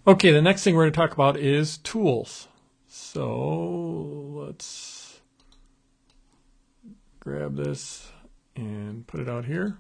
Okay, the next thing we're going to talk about is tools. So let's grab this and put it out here.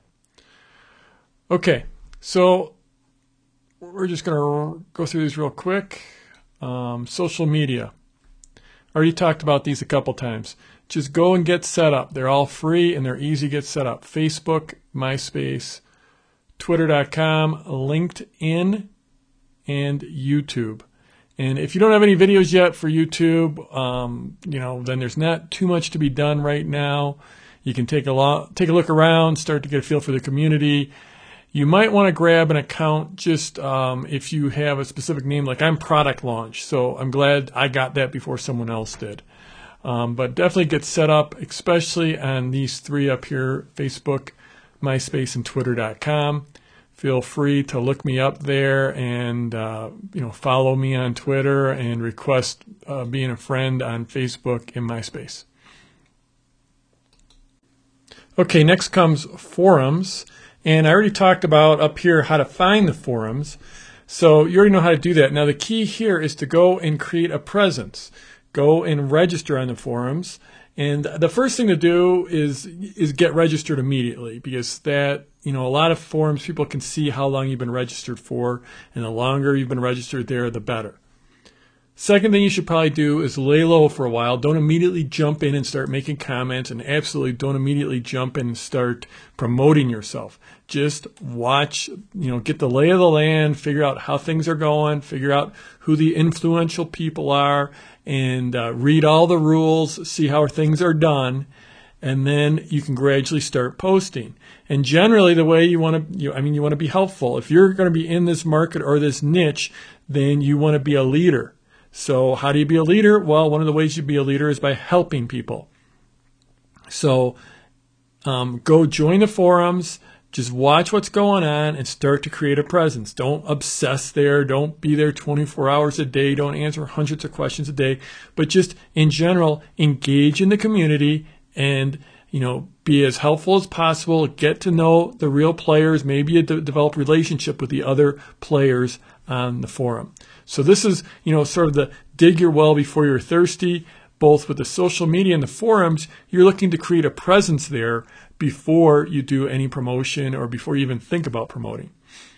Okay, so we're just going to go through these real quick. Social media. Already talked about these a couple times. Just go and get set up. They're all free and they're easy to get set up. Facebook, MySpace, Twitter.com, LinkedIn, and YouTube. And if you don't have any videos yet for YouTube, then there's not too much to be done right now. You can take a look around, start to get a feel for the community. You might want to grab an account just if you have a specific name, like I'm Product Launch. So I'm glad I got that before someone else did. But definitely get set up, especially on these three up here, Facebook, MySpace, and Twitter.com. Feel free to look me up there and follow me on Twitter and request being a friend on Facebook and MySpace. Okay, next comes forums. And I already talked about up here how to find the forums. So you already know how to do that. Now the key here is to go and create a presence. Go and register on the forums. And the first thing to do is get registered immediately, because that, a lot of forums, people can see how long you've been registered for, and the longer you've been registered there, the better. Second thing you should probably do is lay low for a while. Don't immediately jump in and start making comments, and absolutely don't immediately jump in and start promoting yourself. Just watch, get the lay of the land, figure out how things are going, figure out who the influential people are, and read all the rules, see how things are done, and then you can gradually start posting. And generally the way you want to be helpful. If you're going to be in this market or this niche, then you want to be a leader. So how do you be a leader? Well, one of the ways you be a leader is by helping people. So go join the forums, just watch what's going on and start to create a presence. Don't obsess there. Don't be there 24 hours a day. Don't answer hundreds of questions a day. But just in general, engage in the community and be as helpful as possible. Get to know the real players. Maybe develop relationship with the other players on the forum. So this is, sort of the dig your well before you're thirsty. Both with the social media and the forums, you're looking to create a presence there before you do any promotion or before you even think about promoting.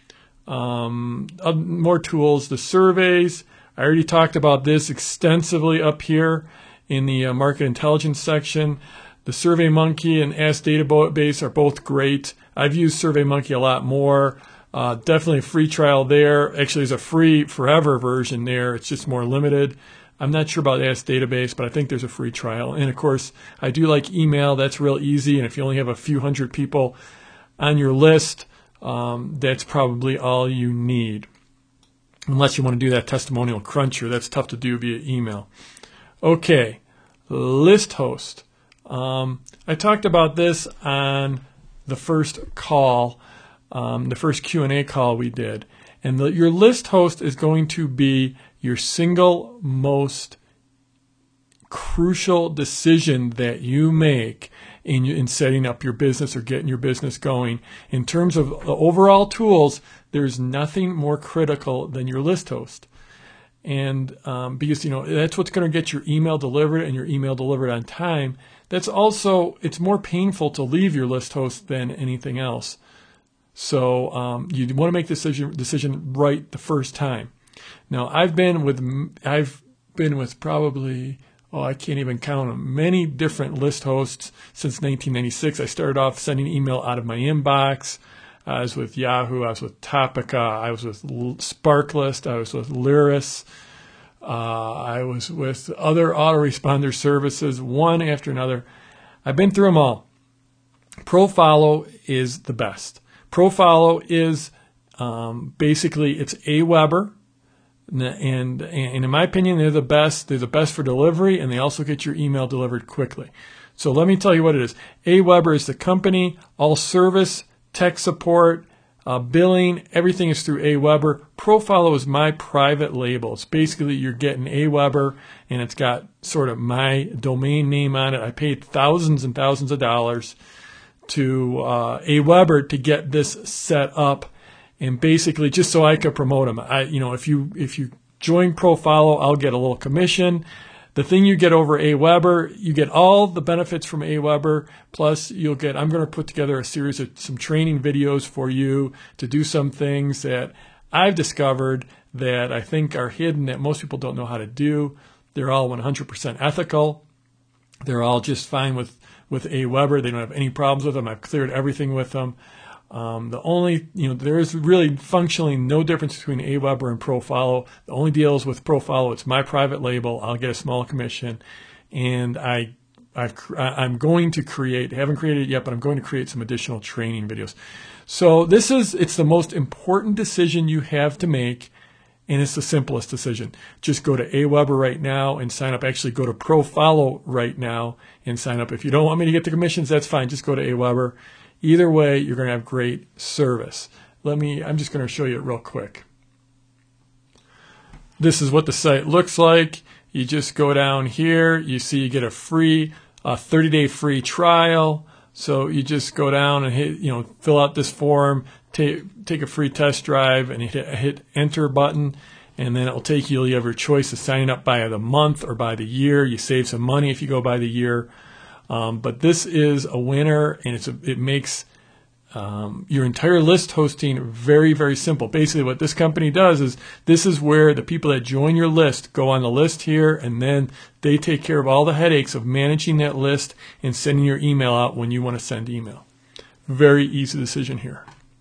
More tools, the surveys. I already talked about this extensively up here in the market intelligence section. The SurveyMonkey and Ask Database are both great. I've used SurveyMonkey a lot more. Definitely a free trial there. Actually, there's a free forever version there. It's just more limited. I'm not sure about Ask Database, but I think there's a free trial. And of course, I do like email. That's real easy. And if you only have a few hundred people on your list, that's probably all you need. Unless you want to do that testimonial cruncher. That's tough to do via email. Okay, ListHost. I talked about this on the first call, the first Q&A call we did. And your ListHost is going to be your single most crucial decision that you make in setting up your business or getting your business going. In terms of the overall tools, there's nothing more critical than your ListHost. And because that's what's going to get your email delivered and your email delivered on time. That's also, it's more painful to leave your ListHost than anything else. So you want to make this decision right the first time. Now I've been with probably, I can't even count them, many different ListHosts since 1996. I started off sending email out of my inbox. I was with Yahoo, I was with Topica, I was with Sparklist, I was with Lyris, I was with other autoresponder services, one after another. I've been through them all. Profollow is the best. Profollow is basically, it's Aweber, and in my opinion, they're the best. They're the best for delivery, and they also get your email delivered quickly. So let me tell you what it is. Aweber is the company. All service, tech support, billing, everything is through Aweber. Profollow is my private label. It's basically you're getting Aweber, and it's got sort of my domain name on it. I paid thousands and thousands of dollars to Aweber to get this set up, and basically just so I could promote them. If you join ProFollow, I'll get a little commission. The thing you get over Aweber, you get all the benefits from Aweber, plus I'm going to put together a series of some training videos for you to do some things that I've discovered that I think are hidden that most people don't know how to do. They're all 100% ethical. They're all just fine with Aweber. They don't have any problems with them. I've cleared everything with them. There is really functionally no difference between Aweber and ProFollow. The only deal is with ProFollow, it's my private label. I'll get a small commission, and I'm going to create, haven't created it yet, but I'm going to create some additional training videos. So it's the most important decision you have to make, and it's the simplest decision. Just go to Aweber right now and sign up. Actually, go to ProFollow right now and sign up. If you don't want me to get the commissions, that's fine. Just go to Aweber. Either way, you're going to have great service. I'm just going to show you it real quick. This is what the site looks like. You just go down here. You see you get a free 30-day free trial. So you just go down and fill out this form, take a free test drive, and hit enter button, and then it will take you. You have your choice of signing up by the month or by the year. You save some money if you go by the year. But this is a winner, and it makes your entire list hosting very, very simple. Basically, what this company does is this is where the people that join your list go on the list here, and then they take care of all the headaches of managing that list and sending your email out when you want to send email. Very easy decision here.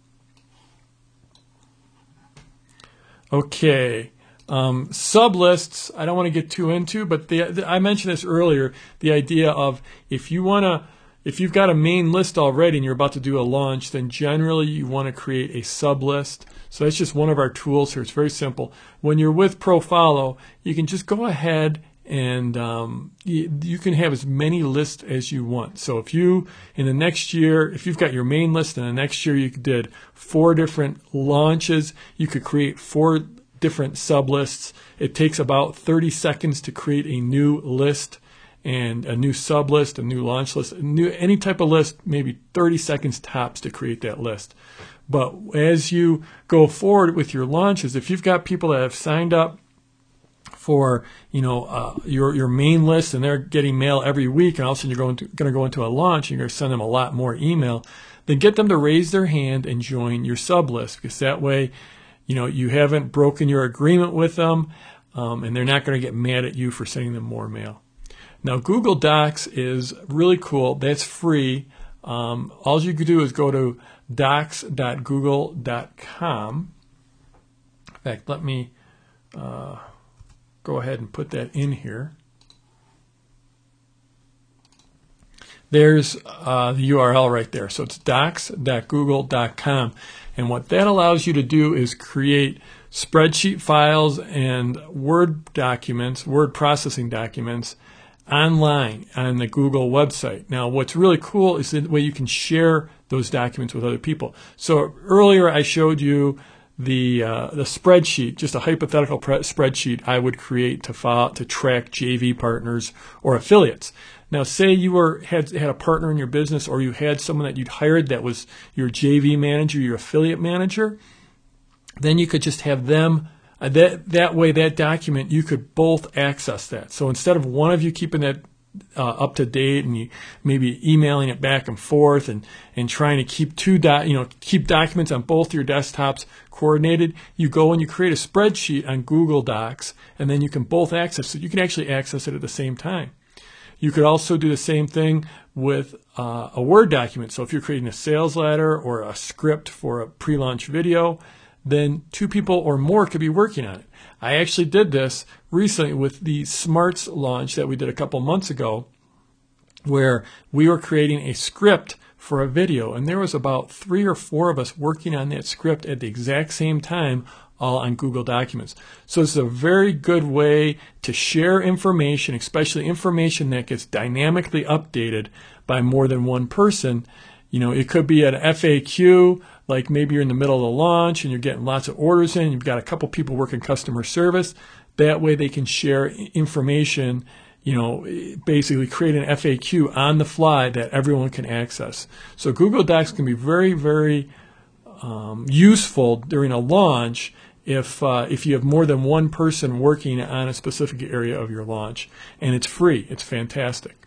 Okay. Sublists, I don't want to get too into, but I mentioned this earlier, the idea of if you've got a main list already and you're about to do a launch, then generally you want to create a sublist. So that's just one of our tools here. It's very simple. When you're with ProFollow, you can just go ahead and you can have as many lists as you want. So if you've got your main list and the next year you did 4 different launches, you could create 4 different sublists. It takes about 30 seconds to create a new list and a new sublist, a new launch list, any type of list, maybe 30 seconds tops to create that list. But as you go forward with your launches, if you've got people that have signed up for your main list and they're getting mail every week, and all of a sudden you're going to go into a launch and you're going to send them a lot more email, then get them to raise their hand and join your sublist, because that way you haven't broken your agreement with them, and they're not going to get mad at you for sending them more mail. Now, Google Docs is really cool. That's free. All you can do is go to docs.google.com. In fact, let me go ahead and put that in here. There's the URL right there. So it's docs.google.com. And what that allows you to do is create spreadsheet files and Word documents, word processing documents, online on the Google website. Now, what's really cool is the way you can share those documents with other people. So earlier I showed you the spreadsheet, just a hypothetical spreadsheet I would create to track JV partners or affiliates. Now, say you had a partner in your business, or you had someone that you'd hired that was your JV manager, your affiliate manager. Then you could just have them. That way, that document, you could both access that. So instead of one of you keeping that up to date and you maybe emailing it back and forth and trying to keep keep documents on both your desktops coordinated, you go and you create a spreadsheet on Google Docs, and then you can both access it. You can actually access it at the same time. You could also do the same thing with a Word document. So if you're creating a sales letter or a script for a pre-launch video, then 2 people or more could be working on it. I actually did this recently with the Smarts launch that we did a couple months ago, where we were creating a script for a video, and there was about 3 or 4 of us working on that script at the exact same time, all on Google Documents. So it's a very good way to share information, especially information that gets dynamically updated by more than one person. It could be an FAQ, like maybe you're in the middle of the launch and you're getting lots of orders in, you've got a couple people working customer service. That way they can share information, basically create an FAQ on the fly that everyone can access. So Google Docs can be very, very useful during a launch if you have more than one person working on a specific area of your launch. And it's free. It's fantastic.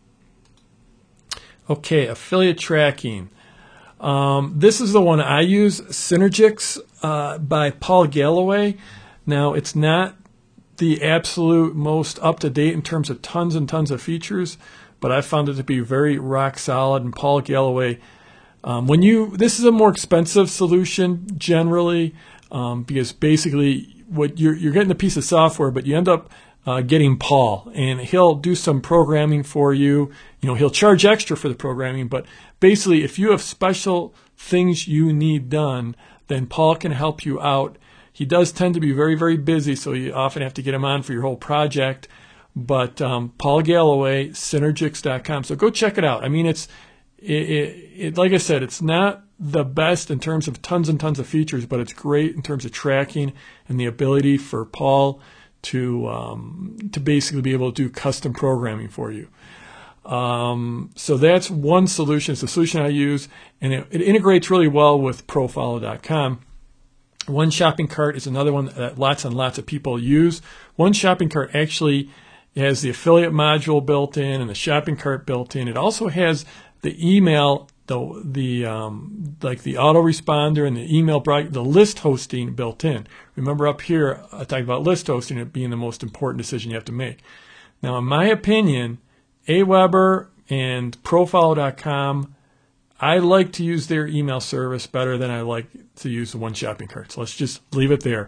Okay, affiliate tracking. This is the one I use, Synergix by Paul Galloway. Now, it's not the absolute most up-to-date in terms of tons and tons of features, but I found it to be very rock solid. And Paul Galloway, this is a more expensive solution generally, because basically what you're getting a piece of software, but you end up getting Paul, and he'll do some programming for you. He'll charge extra for the programming, but basically if you have special things you need done, then Paul can help you out. He does tend to be very, very busy, so you often have to get him on for your whole project. But Paul Galloway, Synergix.com. So go check it out. I mean, it's like I said, it's not the best in terms of tons and tons of features, but it's great in terms of tracking and the ability for Paul to basically be able to do custom programming for you. So that's one solution. It's the solution I use, and it integrates really well with Profollow.com. One Shopping Cart is another one that lots and lots of people use. One Shopping Cart actually has the affiliate module built in and the shopping cart built in. It also has the email, like the autoresponder and the email, the list hosting built in. Remember up here, I talked about list hosting, it being the most important decision you have to make. Now, in my opinion, Aweber and Profollow.com, I like to use their email service better than I like to use the One Shopping Cart. So let's just leave it there.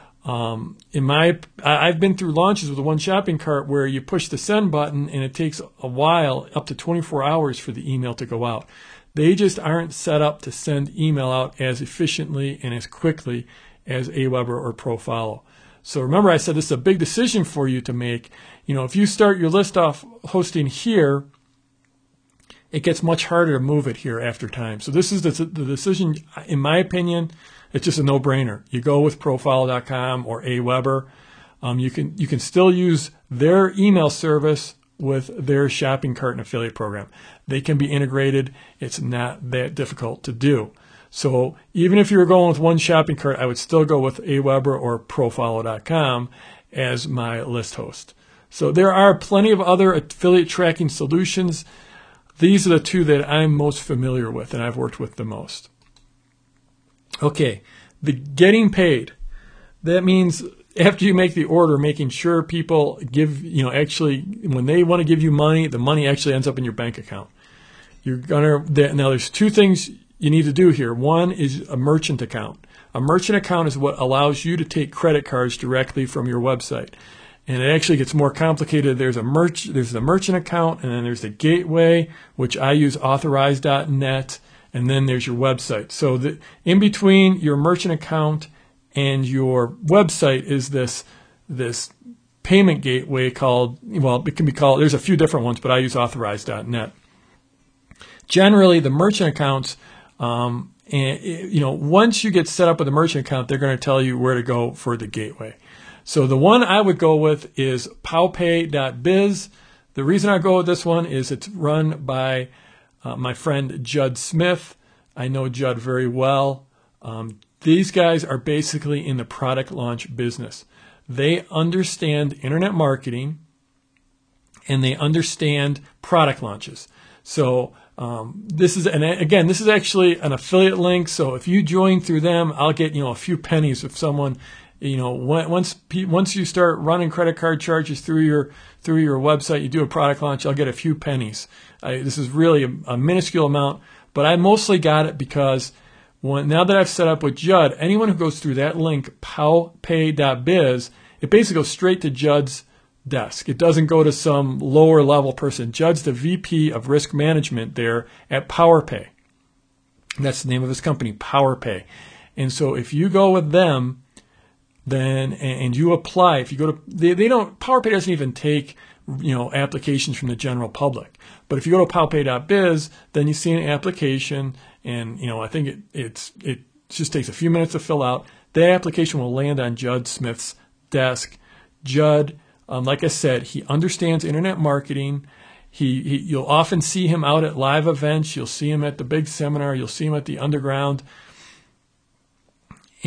I've been through launches with the One Shopping Cart where you push the send button and it takes a while, up to 24 hours for the email to go out. They just aren't set up to send email out as efficiently and as quickly as Aweber or Profollow. So remember, I said this is a big decision for you to make. If you start your list off hosting here, it gets much harder to move it here after time. So this is the decision, in my opinion. It's just a no-brainer. You go with Profollow.com or Aweber. You can still use their email service with their shopping cart and affiliate program. They can be integrated. It's not that difficult to do. So even if you were going with One Shopping Cart, I would still go with Aweber or Profollow.com as my list host. So there are plenty of other affiliate tracking solutions. These are the two that I'm most familiar with and I've worked with the most. Okay, the getting paid. That means after you make the order, making sure people give, actually, when they want to give you money, the money actually ends up in your bank account. Now there's two things you need to do here. One is a merchant account. A merchant account is what allows you to take credit cards directly from your website. And it actually gets more complicated. There's the merchant account, and then there's the gateway, which I use Authorize.net, and then there's your website. So in between your merchant account and your website is this payment gateway called, it can be called, there's a few different ones, but I use Authorize.net. Generally, the merchant accounts, once you get set up with a merchant account, they're going to tell you where to go for the gateway. So the one I would go with is powpay.biz. The reason I go with this one is it's run by my friend Judd Smith. I know Judd very well. These guys are basically in the product launch business. They understand internet marketing and they understand product launches. So this is actually an affiliate link. So if you join through them, I'll get a few pennies if someone. Once you start running credit card charges through your website, you do a product launch, I'll get a few pennies. This is really a minuscule amount, but I mostly got it because now that I've set up with Judd, anyone who goes through that link, powpay.biz, it basically goes straight to Judd's desk. It doesn't go to some lower level person. Judd's the VP of risk management there at PowerPay. That's the name of his company, PowerPay. And so if you go with them, then and you apply, if you go to PowerPay doesn't even take applications from the general public. But if you go to powpay.biz, then you see an application, and I think it just takes a few minutes to fill out. That application will land on Judd Smith's desk. Judd, like I said, he understands internet marketing. You'll often see him out at live events. You'll see him at the big seminar. You'll see him at the underground.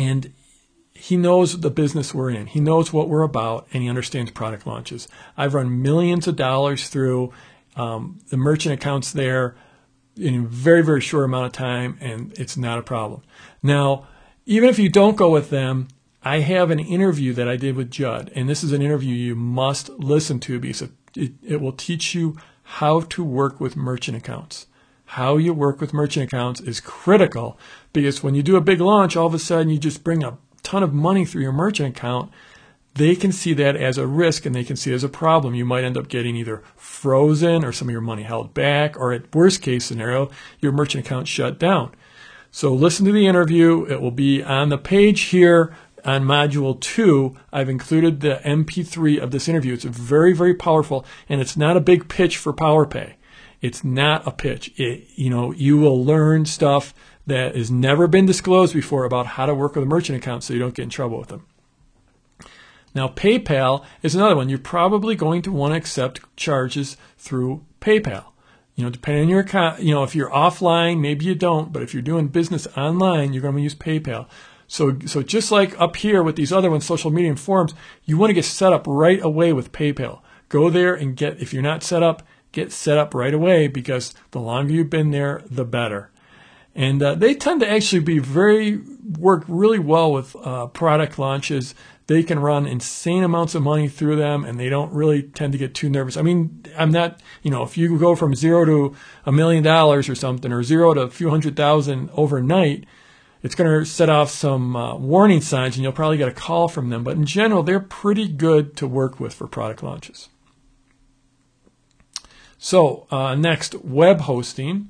And he knows the business we're in. He knows what we're about, and he understands product launches. I've run millions of dollars through the merchant accounts there in a very, very short amount of time, and it's not a problem. Now, even if you don't go with them, I have an interview that I did with Judd, and this is an interview you must listen to because it will teach you how to work with merchant accounts. How you work with merchant accounts is critical because when you do a big launch, all of a sudden you just bring a ton of money through your merchant account. They can see that as a risk and they can see it as a problem. You might end up getting either frozen or some of your money held back, or at worst case scenario, your merchant account shut down. So listen to the interview. It will be on the page here on Module 2. I've included the MP3 of this interview. It's very, very powerful, and it's not a big pitch for PowerPay. It's not a pitch. You will learn stuff that has never been disclosed before about how to work with a merchant account so you don't get in trouble with them. Now, PayPal is another one. You're probably going to want to accept charges through PayPal. Depending on your account, if you're offline, maybe you don't, but if you're doing business online, you're going to use PayPal. So just like up here with these other ones, social media and forums, you want to get set up right away with PayPal. Go there and if you're not set up, get set up right away because the longer you've been there, the better. And they tend to actually work really well with product launches. They can run insane amounts of money through them, and they don't really tend to get too nervous. I mean, I'm not, if you go from $0 to $1 million or something, or 0 to a few $100,000 overnight, it's going to set off some warning signs, and you'll probably get a call from them. But in general, they're pretty good to work with for product launches. So next, web hosting.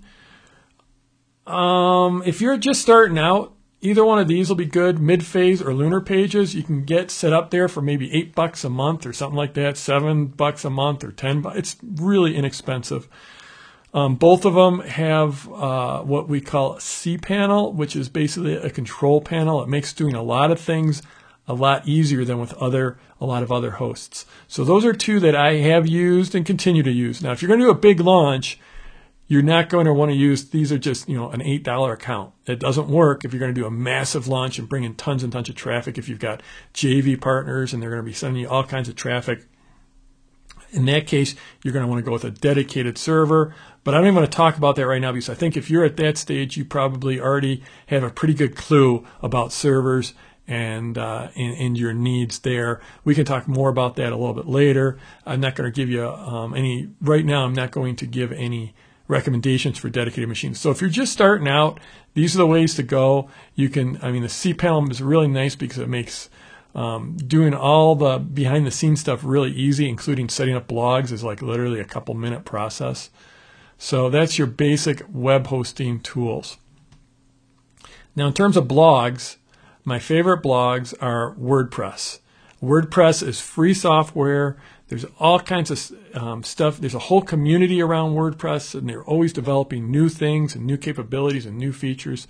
If you're just starting out, either one of these will be good. Midphase or Lunar Pages, you can get set up there for maybe $8 a month or something like that, $7 a month or $10. It's really inexpensive. Both of them have what we call cPanel, which is basically a control panel. It makes doing a lot of things a lot easier than with a lot of other hosts. So those are two that I have used and continue to use. Now, if you're going to do a big launch, you're not going to want to use, these are just, an $8 account. It doesn't work if you're going to do a massive launch and bring in tons and tons of traffic. If you've got JV partners and they're going to be sending you all kinds of traffic, in that case, you're going to want to go with a dedicated server. But I don't even want to talk about that right now because I think if you're at that stage, you probably already have a pretty good clue about servers and your needs there. We can talk more about that a little bit later. I'm not going to give you right now I'm not going to give any recommendations for dedicated machines. So if you're just starting out, these are the ways to go. The cPanel is really nice because it makes doing all the behind the scenes stuff really easy, including setting up blogs is like literally a couple minute process. So that's your basic web hosting tools. Now in terms of blogs, my favorite blogs are WordPress. WordPress is free software. There's all kinds of stuff. There's a whole community around WordPress, and they're always developing new things and new capabilities and new features.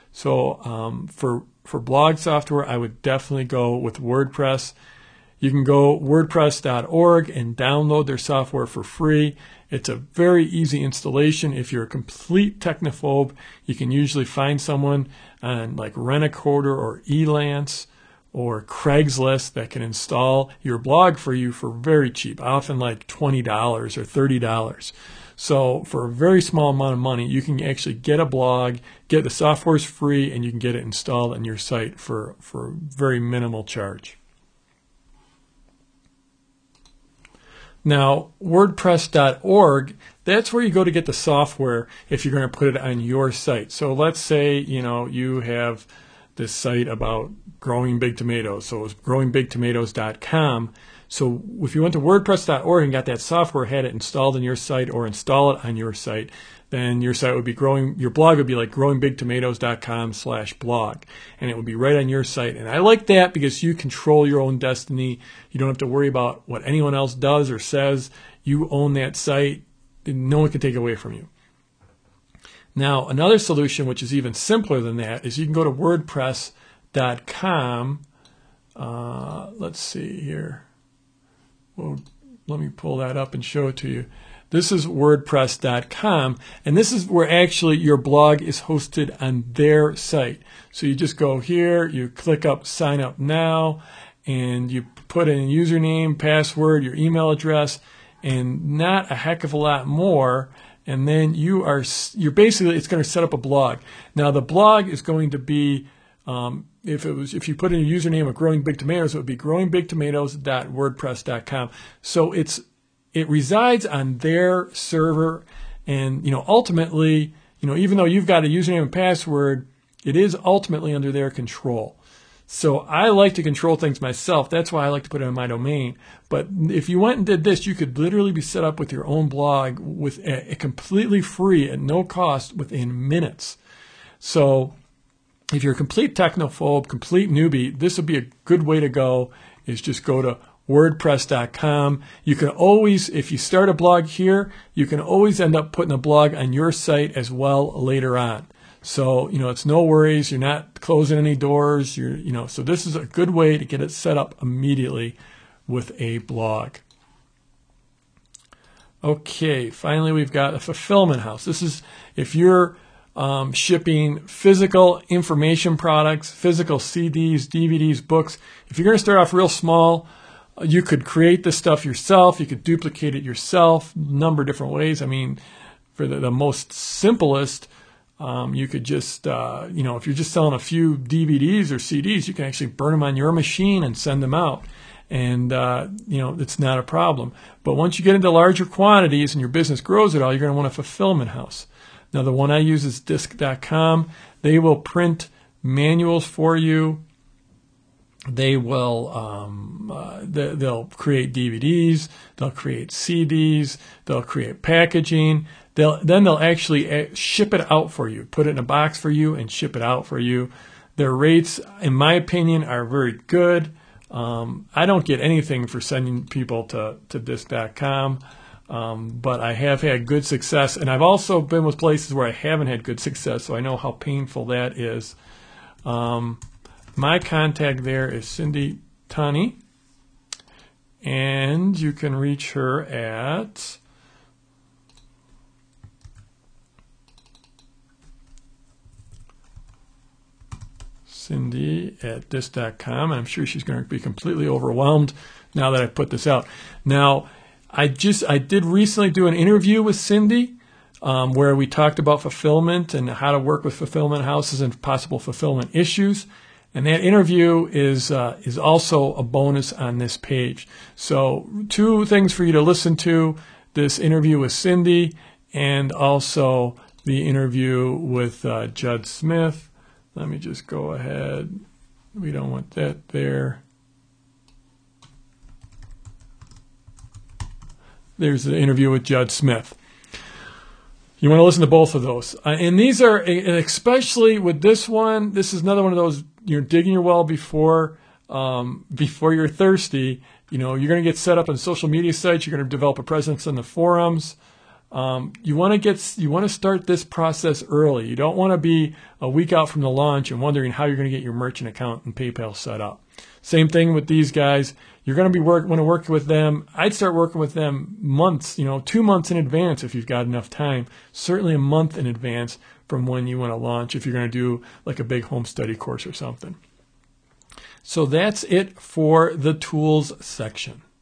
So for blog software, I would definitely go with WordPress. You can go wordpress.org and download their software for free. It's a very easy installation. If you're a complete technophobe, you can usually find someone on like Rent-A-Quarter or Elance or Craigslist that can install your blog for you for very cheap, often like $20 or $30. So for a very small amount of money, you can actually get a blog, get the software's free, and you can get it installed on your site for very minimal charge. Now, WordPress.org, that's where you go to get the software if you're going to put it on your site. So let's say, you have this site about growing big tomatoes. So it's growingbigtomatoes.com. So if you went to WordPress.org and got that software, had it installed on your site or install it on your site, then your site would be your blog would be like growingbigtomatoes.com/blog. And it would be right on your site. And I like that because you control your own destiny. You don't have to worry about what anyone else does or says. You own that site. No one can take it away from you. Now, another solution, which is even simpler than that, is you can go to WordPress.com. Let's see here. Well, let me pull that up and show it to you. This is WordPress.com, and this is where actually your blog is hosted on their site. So you just go here, you click up Sign Up Now, and you put in a username, password, your email address, and not a heck of a lot more. And then you're basically, it's going to set up a blog. Now the blog is going to be, if you put in a username of Growing Big Tomatoes, it would be growingbigtomatoes.wordpress.com. So it resides on their server, and ultimately, even though you've got a username and password, it is ultimately under their control. So I like to control things myself. That's why I like to put it on my domain. But if you went and did this, you could literally be set up with your own blog with a completely free at no cost within minutes. So if you're a complete technophobe, complete newbie, this would be a good way to go, is just go to WordPress.com. You can always, if you start a blog here, you can always end up putting a blog on your site as well later on. So, it's no worries. You're not closing any doors. So this is a good way to get it set up immediately with a blog. Okay, finally we've got a fulfillment house. This is if you're shipping physical information products, physical CDs, DVDs, books. If you're going to start off real small, you could create this stuff yourself. You could duplicate it yourself, a number of different ways. I mean, for the most simplest, you could just, if you're just selling a few DVDs or CDs, you can actually burn them on your machine and send them out. And, it's not a problem. But once you get into larger quantities and your business grows at all, you're going to want a fulfillment house. Now, the one I use is Disc.com. They will print manuals for you. They will, they'll create DVDs. They'll create CDs. They'll create packaging. They'll actually ship it out for you, put it in a box for you, and ship it out for you. Their rates, in my opinion, are very good. I don't get anything for sending people to Disc.com, but I have had good success. And I've also been with places where I haven't had good success, so I know how painful that is. My contact there is Cindy Tunney, and you can reach her at Cindy at Disc.com. I'm sure she's going to be completely overwhelmed now that I put this out. Now, I did recently do an interview with Cindy where we talked about fulfillment and how to work with fulfillment houses and possible fulfillment issues. And that interview is also a bonus on this page. So 2 things for you to listen to: this interview with Cindy and also the interview with Judd Smith. Let me just go ahead. We don't want that there. There's the interview with Judd Smith. You want to listen to both of those. And these are, especially with this one, this is another one of those, you're digging your well before you're thirsty. You're going to get set up on social media sites. You're going to develop a presence on the forums. You want to start this process early. You don't want to be a week out from the launch and wondering how you're going to get your merchant account and PayPal set up. Same thing with these guys. You're going to want to work with them. I'd start working with them months, 2 months in advance if you've got enough time. Certainly a month in advance from when you want to launch if you're going to do like a big home study course or something. So that's it for the tools section.